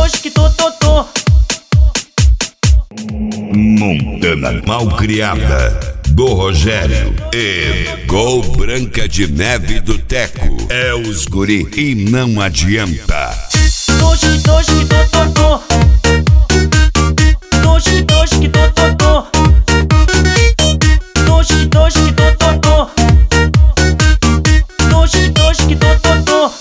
tosque, tototô. Montana Malcriada, do Rogério e Gol Branca de Neve do Teco. É os guri e não adianta. Tosque, tosque, tototô. Tosque, tosque, tototô. Tosque, tosque, tototô. Tosque, tosque, tototô.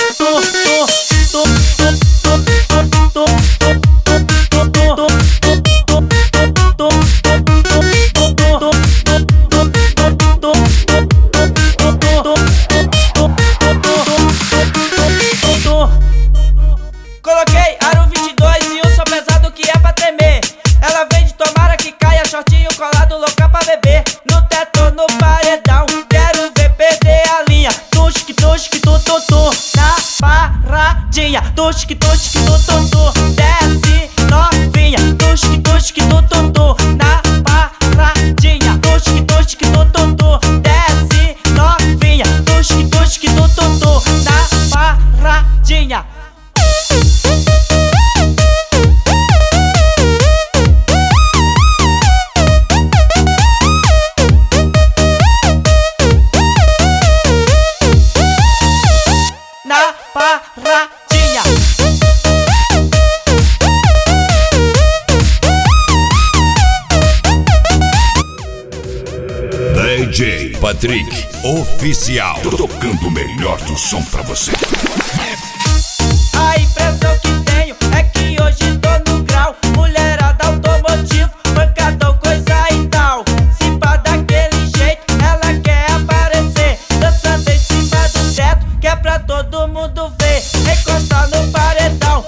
Coloquei aro 22 e um só pesado que é pra tremer. Ela vem de tomara que caia, shortinho colado, louca pra beber. No teto, no paredão, quero ver perder a linha. Tosque, tosque, tototô, na paradinha. Tosque, tosque, tototô, desce novinha. Tosque, tosque, tototô, na paradinha. Tosque, tosque, tototô, desce novinha. Tosque, tosque, tototô, na paradinha. Na paradinha. DJ Patrick Oficial, tocando o melhor do som pra você. A impressão que tenho é que hoje tô no grau. Mulherada automotivo, pancadão, coisa e tal. Se pá daquele jeito, ela quer aparecer, dançando em cima do teto, que é pra todo mundo ver. Encosta no paredão,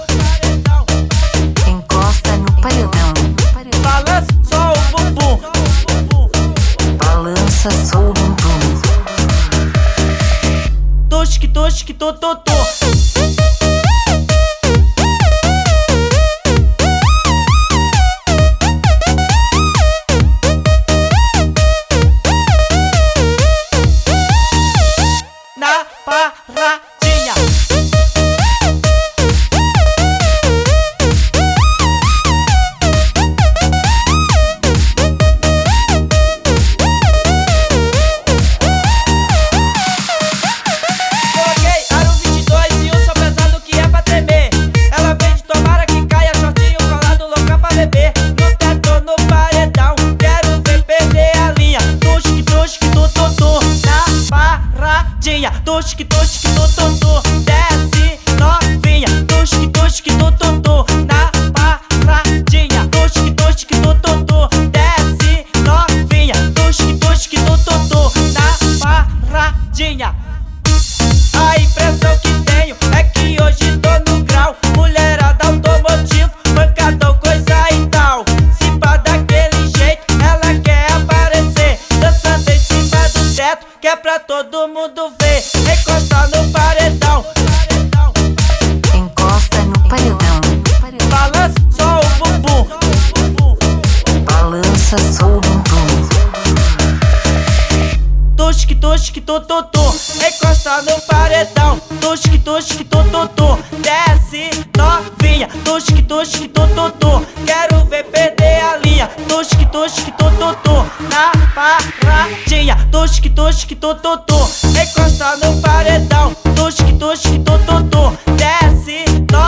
Encosta no paredão. balança só o bumbum. Balança só o bumbum. Tosque, tosque, tototô. Na paradinha. Coloquei aro 22 e um só pesado que é pra tremer. Ela vem de tomara que caia, shortinho colado, louca pra beber. No teto, no paredão, quero ver perder a linha. Tosque, tosque, tototô, na paradinha. Tosque, tosque, tototô, desce novinha. Tosque, tosque, tototô, na paradinha. Tosque, tosque, tototô, desce novinha. Tosque, tosque, tototô, na paradinha. A impressão que tenho é que hoje tô no grau. Mulherada automotivo, pancadão, coisa e tal. Se pá daquele jeito, ela quer aparecer, dançando em cima do teto, que é pra todo mundo ver. Encosta no paredão, Encosta no paredão. balança só o bumbum. Balança só o bumbum. Tosque, tosque, tototô, encosta no paredão. Tosque, tosque, tototô, desce novinha. Tosque, tosque, tototô, quero ver perder a linha. Tosque, tosque, tototô, na paradinha. Tosque, tosque, tototô, encosta no paredão. Tosque, tosque, tototô, desce novinha.